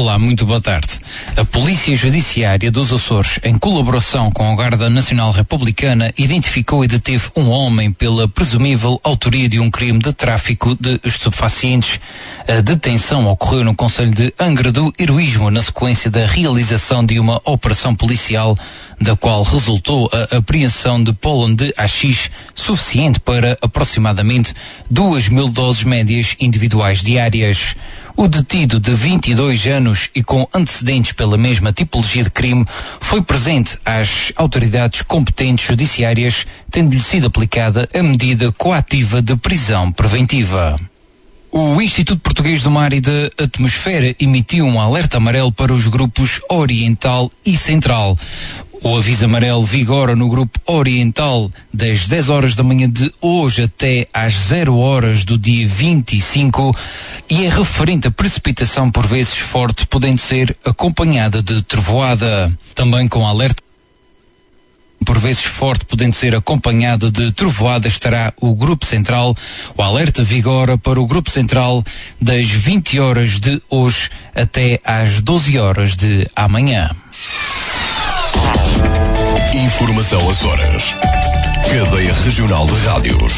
Olá, muito boa tarde. A Polícia Judiciária dos Açores, em colaboração com a Guarda Nacional Republicana, identificou e deteve um homem pela presumível autoria de um crime de tráfico de estupefacientes. A detenção ocorreu no concelho de Angra do Heroísmo na sequência da realização de uma operação policial, da qual resultou a apreensão de pólen de haxixe suficiente para aproximadamente 2.000 doses médias individuais diárias. O detido, de 22 anos e com antecedentes pela mesma tipologia de crime, foi presente às autoridades competentes judiciárias, tendo-lhe sido aplicada a medida coativa de prisão preventiva. O Instituto Português do Mar e da Atmosfera emitiu um alerta amarelo para os grupos Oriental e Central. O aviso amarelo vigora no grupo Oriental das 10 horas da manhã de hoje até às 0 horas do dia 25 e é referente a precipitação por vezes forte, podendo ser acompanhada de trovoada. Também com alerta por vezes forte, podendo ser acompanhado de trovoada, estará o Grupo Central. O alerta vigora para o Grupo Central das 20 horas de hoje até às 12 horas de amanhã. Informação Açores. Cadeia Regional de Rádios.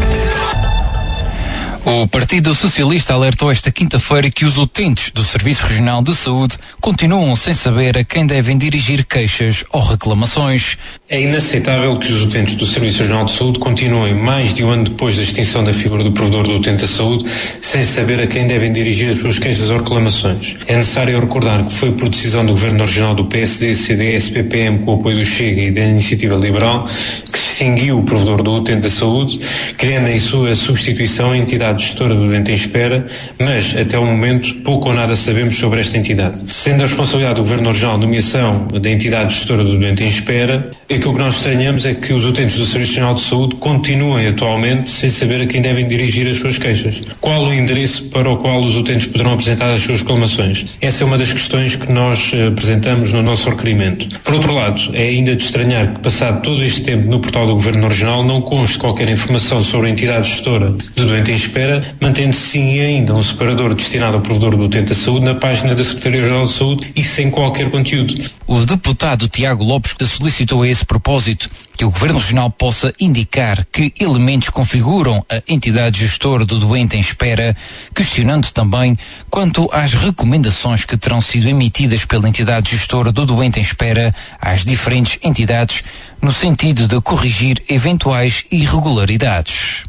O Partido Socialista alertou esta quinta-feira que os utentes do Serviço Regional de Saúde continuam sem saber a quem devem dirigir queixas ou reclamações. É inaceitável que os utentes do Serviço Regional de Saúde continuem mais de um ano depois da extinção da figura do provedor do utente da saúde sem saber a quem devem dirigir as suas queixas ou reclamações. É necessário recordar que foi por decisão do Governo Regional do PSD, CDS, PPM, com o apoio do Chega e da Iniciativa Liberal, que extinguiu o provedor do utente da saúde, criando em sua substituição a entidade gestora do doente em espera, mas até o momento pouco ou nada sabemos sobre esta entidade. Sendo a responsabilidade do Governo Regional a nomeação da entidade gestora do doente em espera, aquilo que nós estranhamos é que os utentes do Serviço Regional de Saúde continuem atualmente sem saber a quem devem dirigir as suas queixas. Qual o endereço para o qual os utentes poderão apresentar as suas reclamações? Essa é uma das questões que nós apresentamos no nosso requerimento. Por outro lado, é ainda de estranhar que, passado todo este tempo no portal do Governo Regional, não conste qualquer informação sobre a entidade gestora do doente em espera, mantendo-se sim ainda um separador destinado ao provedor do utente da saúde na página da Secretaria-Geral de Saúde e sem qualquer conteúdo. O deputado Tiago Lopes solicitou a esse propósito que o Governo Regional possa indicar que elementos configuram a entidade gestora do doente em espera, questionando também quanto às recomendações que terão sido emitidas pela entidade gestora do doente em espera às diferentes entidades, no sentido de corrigir eventuais irregularidades.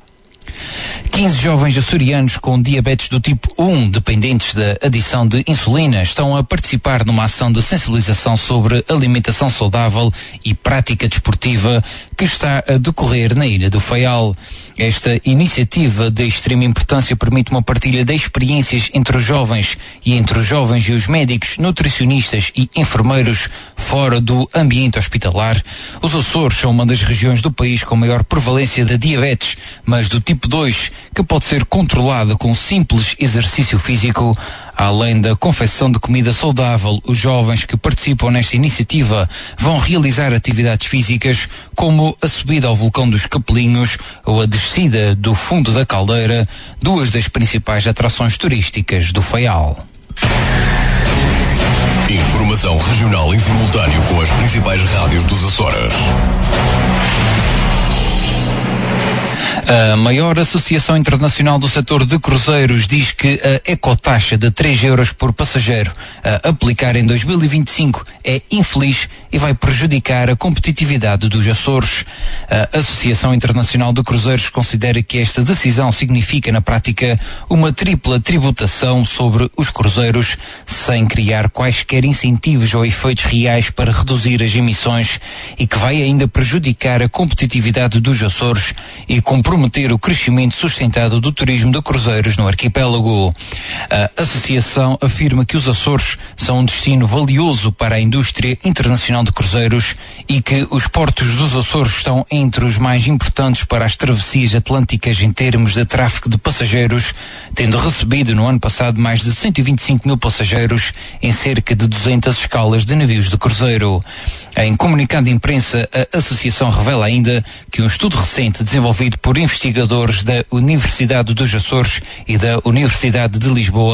15 jovens açorianos com diabetes do tipo 1, dependentes da adição de insulina, estão a participar numa ação de sensibilização sobre alimentação saudável e prática desportiva que está a decorrer na Ilha do Faial. Esta iniciativa de extrema importância permite uma partilha de experiências entre os jovens e os médicos, nutricionistas e enfermeiros fora do ambiente hospitalar. Os Açores são uma das regiões do país com maior prevalência da diabetes, mas do tipo 2, que pode ser controlada com simples exercício físico. Além da confecção de comida saudável, os jovens que participam nesta iniciativa vão realizar atividades físicas como a subida ao vulcão dos Capelinhos ou a descida do fundo da Caldeira, duas das principais atrações turísticas do Faial. Informação regional em simultâneo com as principais rádios dos Açores. A maior associação internacional do setor de cruzeiros diz que a ecotaxa de 3 euros por passageiro a aplicar em 2025 é infeliz e vai prejudicar a competitividade dos Açores. A Associação Internacional de Cruzeiros considera que esta decisão significa, na prática, uma tripla tributação sobre os cruzeiros, sem criar quaisquer incentivos ou efeitos reais para reduzir as emissões, e que vai ainda prejudicar a competitividade dos Açores e comprometer o crescimento sustentado do turismo de cruzeiros no arquipélago. A associação afirma que os Açores são um destino valioso para a indústria internacional de cruzeiros e que os portos dos Açores estão entre os mais importantes para as travessias atlânticas em termos de tráfego de passageiros, tendo recebido no ano passado mais de 125 mil passageiros em cerca de 200 escalas de navios de cruzeiro. Em comunicado de imprensa, a associação revela ainda que um estudo recente desenvolvido por investigadores da Universidade dos Açores e da Universidade de Lisboa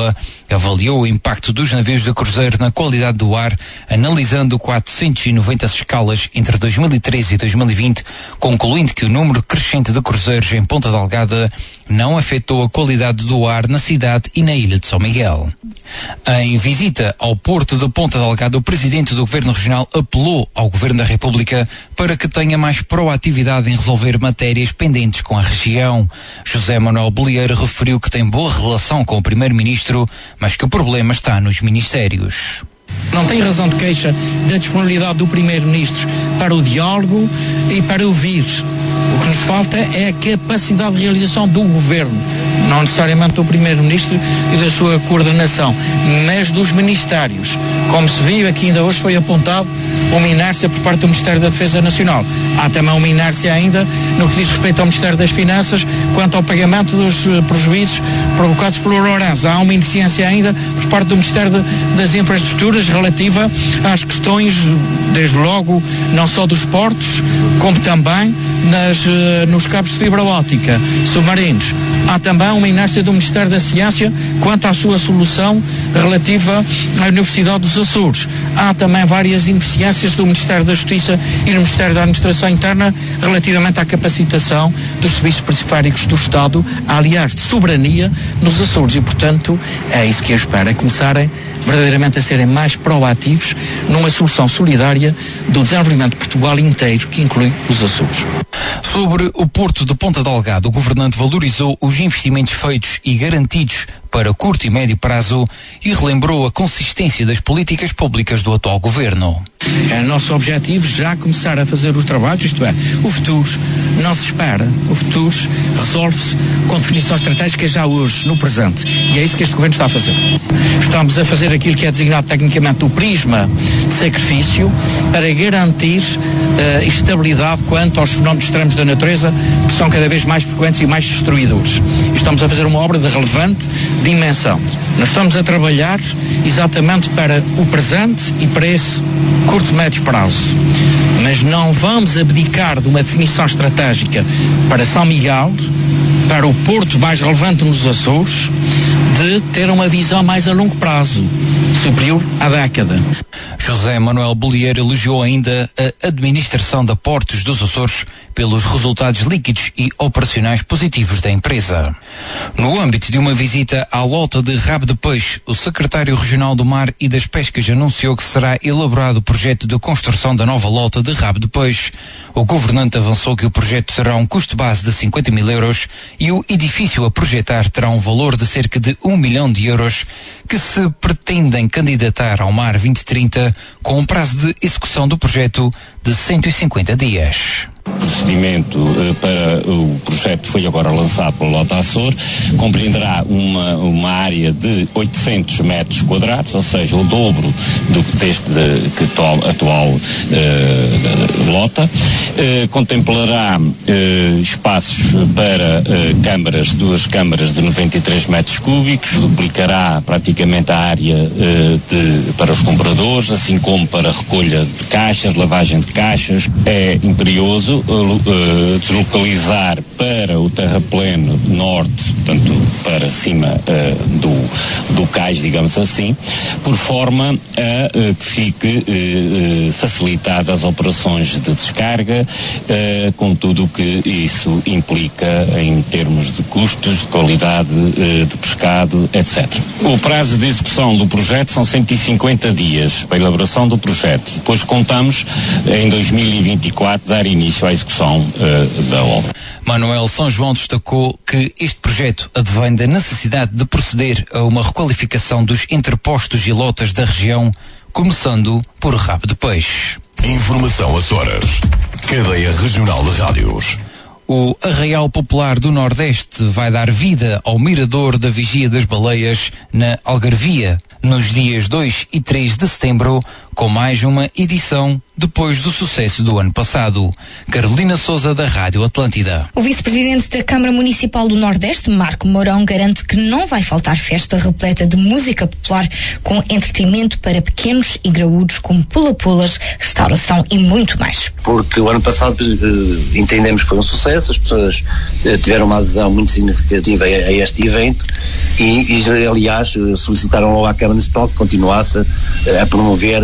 avaliou o impacto dos navios de cruzeiro na qualidade do ar, analisando 490 escalas entre 2013 e 2020, concluindo que o número crescente de cruzeiros em Ponta Delgada não afetou a qualidade do ar na cidade e na ilha de São Miguel. Em visita ao Porto de Ponta Delgada, o presidente do Governo Regional apelou ao Governo da República para que tenha mais proatividade em resolver matérias pendentes com a região. José Manuel Bolieiro referiu que tem boa relação com o Primeiro-Ministro, mas que o problema está nos ministérios. Não tem razão de queixa da disponibilidade do Primeiro-Ministro para o diálogo e para ouvir. O que nos falta é a capacidade de realização do Governo, não necessariamente do Primeiro-Ministro e da sua coordenação, mas dos ministérios. Como se viu aqui ainda hoje, foi apontado uma inércia por parte do Ministério da Defesa Nacional. Há também uma inércia ainda no que diz respeito ao Ministério das Finanças quanto ao pagamento dos prejuízos provocados pelo Lourenço. Há uma ineficiência ainda por parte do Ministério das Infraestruturas relativa às questões, desde logo, não só dos portos, como também nos cabos de fibra óptica submarinos. Há também uma inércia do Ministério da Ciência quanto à sua solução relativa à Universidade dos Açores. Há também várias ineficiências do Ministério da Justiça e do Ministério da Administração Interna relativamente à capacitação dos serviços periféricos do Estado, aliás, de soberania nos Açores. E, portanto, é isso que eu espero, é começarem verdadeiramente a serem mais proativos numa solução solidária do desenvolvimento de Portugal inteiro, que inclui os Açores. Sobre o Porto de Ponta Delgada, o governante valorizou os investimentos feitos e garantidos para curto e médio prazo e relembrou a consistência das políticas públicas do atual governo. É nosso objetivo já começar a fazer os trabalhos, isto é, o futuro não se espera, o futuro resolve-se com definição estratégica já hoje, no presente, e é isso que este governo está a fazer. Estamos a fazer aquilo que é designado tecnicamente o prisma de sacrifício para garantir estabilidade quanto aos fenómenos extremos da natureza que são cada vez mais frequentes e mais destruidores. E estamos a fazer uma obra de relevante dimensão. Nós estamos a trabalhar exatamente para o presente e para esse curto e médio prazo. Mas não vamos abdicar de uma definição estratégica para São Miguel, para o porto mais relevante nos Açores, de ter uma visão mais a longo prazo, superior à década. José Manuel Bolieiro elogiou ainda a administração da Portos dos Açores pelos resultados líquidos e operacionais positivos da empresa. No âmbito de uma visita à lota de rabo de peixe, o secretário regional do Mar e das Pescas anunciou que será elaborado o projeto de construção da nova lota de rabo de peixe. O governante avançou que o projeto terá um custo base de 50 mil euros e o edifício a projetar terá um valor de cerca de 1 milhão de euros que se pretendem candidatar ao Mar 2030 com um prazo de execução do projeto de 150 dias. O procedimento para o projeto foi agora lançado pela Lota Açor, compreenderá uma área de 800 metros quadrados, ou seja, o dobro deste atual lota. Contemplará espaços para duas câmaras de 93 metros cúbicos, duplicará praticamente a área para os compradores, assim como para recolha de caixas, lavagem de caixas. É imperioso deslocalizar para o terrapleno norte, portanto para cima do cais, digamos assim, por forma a que fique facilitadas as operações de descarga, com tudo o que isso implica em termos de custos, de qualidade de pescado, etc. O prazo de execução do projeto são 150 dias para a elaboração do projeto. Depois contamos em 2024 dar início à execução da obra. Manuel São João destacou que este projeto advém da necessidade de proceder a uma requalificação dos entrepostos e lotas da região, começando por rabo de peixe. Informação Açores. Cadeia Regional de Rádios. O Arraial Popular do Nordeste vai dar vida ao Mirador da Vigia das Baleias na Algarvia, nos dias 2 e 3 de setembro, com mais uma edição depois do sucesso do ano passado. Carolina Sousa, da Rádio Atlântida. O vice-presidente da Câmara Municipal do Nordeste, Marco Mourão, garante que não vai faltar festa repleta de música popular com entretenimento para pequenos e graúdos, como pula-pulas, restauração e muito mais. Porque o ano passado entendemos que foi um sucesso, as pessoas tiveram uma adesão muito significativa a este evento e aliás, solicitaram logo à Câmara Municipal que continuasse a promover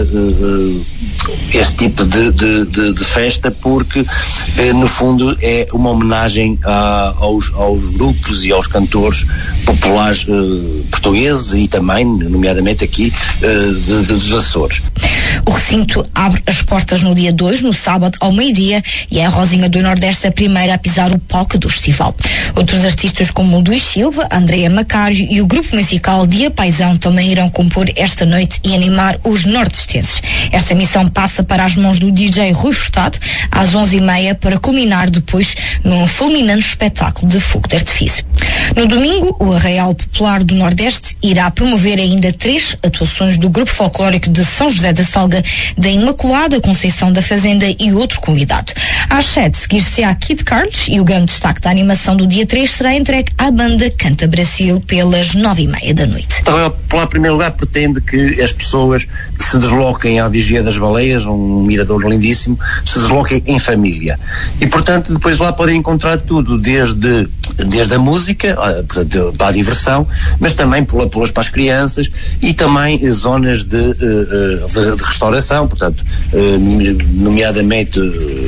este tipo de festa, porque no fundo é uma homenagem aos grupos e aos cantores populares portugueses e também, nomeadamente aqui, dos Açores. O recinto abre as portas no dia 2, no sábado, ao meio-dia, e é a Rosinha do Nordeste a primeira a pisar o palco do festival. Outros artistas como Luís Silva, Andréa Macário e o grupo musical Dia Paisão também irão compor esta noite e animar os nordestenses. Esta missão passa para as mãos do DJ Rui Furtado às 11h30 para culminar depois num fulminante espetáculo de fogo de artifício. No domingo, o Arraial Popular do Nordeste irá promover ainda 3 atuações do grupo folclórico de São José da Salga, da Imaculada Conceição da Fazenda e outro convidado. Às 7, seguir-se-á Kid Carlos e o grande destaque da animação do dia 3 será entregue à banda Canta Brasil pelas 9h30 da noite. O Arraial Popular, em primeiro lugar, pretende que as pessoas se desloquem à Vigia das Baleias, um mirador lindíssimo, se desloquem em família. E, portanto, depois lá podem encontrar tudo, desde a música, para a diversão, mas também pula-pulas para as crianças e também zonas de restauração, portanto, nomeadamente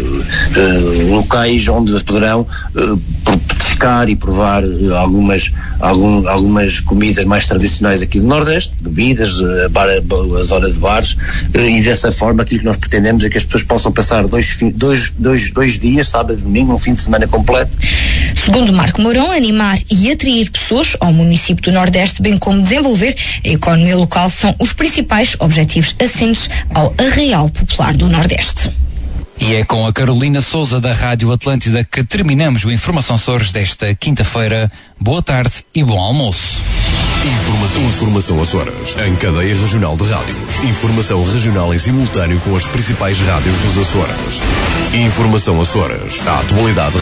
locais onde poderão petiscar e provar algumas comidas mais tradicionais aqui do Nordeste, bebidas, a zona de bares, e dessa forma aquilo que nós pretendemos é que as pessoas possam passar dois dias, sábado e domingo, um fim de semana completo. Segundo Marco Mourão, animar e atrair pessoas ao município do Nordeste, bem como desenvolver a economia local, são os principais objetivos assentes ao Arraial Popular do Nordeste. E é com a Carolina Sousa, da Rádio Atlântida, que terminamos o Informação Açores desta quinta-feira. Boa tarde e bom almoço. Informação Açores, em cadeia regional de rádios. Informação regional em simultâneo com as principais rádios dos Açores. Informação Açores, a atualidade